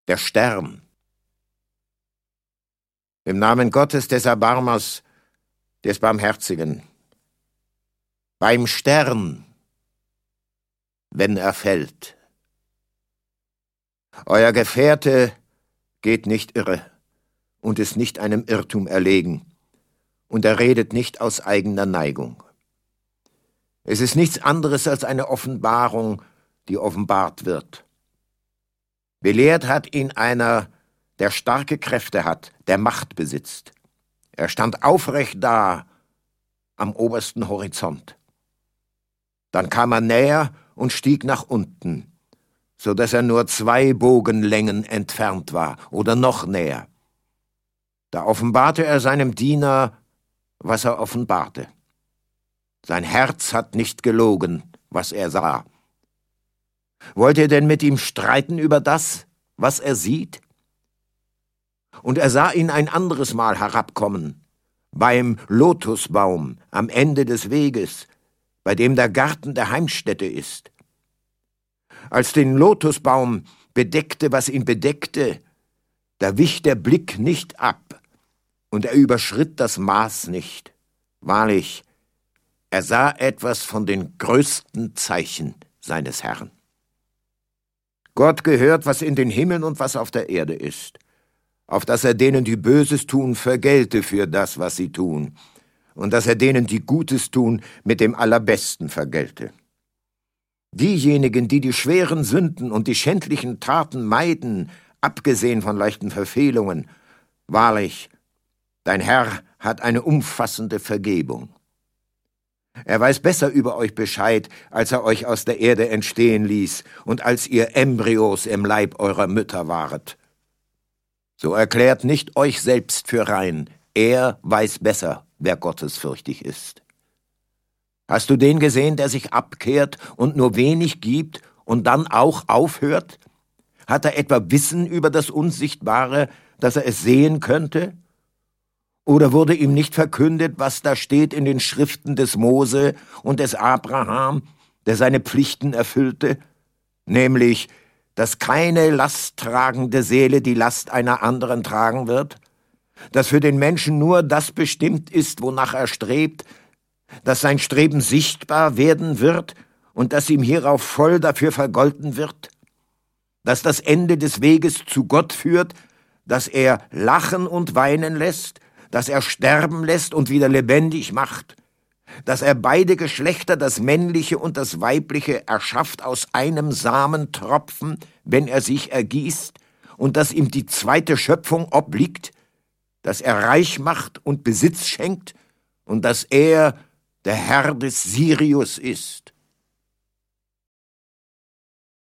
der Stern. Im Namen Gottes des Erbarmers, des Barmherzigen. Beim Stern, wenn er fällt. Euer Gefährte geht nicht irre und ist nicht einem Irrtum erlegen, und er redet nicht aus eigener Neigung. Es ist nichts anderes als eine Offenbarung, die offenbart wird. Belehrt hat ihn einer, der starke Kräfte hat, der Macht besitzt. Er stand aufrecht da am obersten Horizont. Dann kam er näher und stieg nach unten, so dass er nur 2 Bogenlängen entfernt war oder noch näher. Da offenbarte er seinem Diener, was er offenbarte. Sein Herz hat nicht gelogen, was er sah. Wollt ihr denn mit ihm streiten über das, was er sieht? Und er sah ihn ein anderes Mal herabkommen, beim Lotusbaum am Ende des Weges, bei dem der Garten der Heimstätte ist. Als den Lotusbaum bedeckte, was ihn bedeckte, da wich der Blick nicht ab, und er überschritt das Maß nicht. Wahrlich, er sah etwas von den größten Zeichen seines Herrn. Gott gehört, was in den Himmeln und was auf der Erde ist, auf dass er denen, die Böses tun, vergelte für das, was sie tun, und dass er denen, die Gutes tun, mit dem Allerbesten vergelte. Diejenigen, die die schweren Sünden und die schändlichen Taten meiden, abgesehen von leichten Verfehlungen, wahrlich, dein Herr hat eine umfassende Vergebung. Er weiß besser über euch Bescheid, als er euch aus der Erde entstehen ließ und als ihr Embryos im Leib eurer Mütter waret. So erklärt nicht euch selbst für rein, er weiß besser, wer gottesfürchtig ist. Hast du den gesehen, der sich abkehrt und nur wenig gibt und dann auch aufhört? Hat er etwa Wissen über das Unsichtbare, dass er es sehen könnte? Oder wurde ihm nicht verkündet, was da steht in den Schriften des Mose und des Abraham, der seine Pflichten erfüllte? Nämlich, dass keine lasttragende Seele die Last einer anderen tragen wird, dass für den Menschen nur das bestimmt ist, wonach er strebt, dass sein Streben sichtbar werden wird und dass ihm hierauf voll dafür vergolten wird, dass das Ende des Weges zu Gott führt, dass er lachen und weinen lässt, dass er sterben lässt und wieder lebendig macht, dass er beide Geschlechter, das männliche und das weibliche, erschafft aus einem Samentropfen, wenn er sich ergießt, und dass ihm die zweite Schöpfung obliegt, dass er reich macht und Besitz schenkt und dass er der Herr des Sirius ist.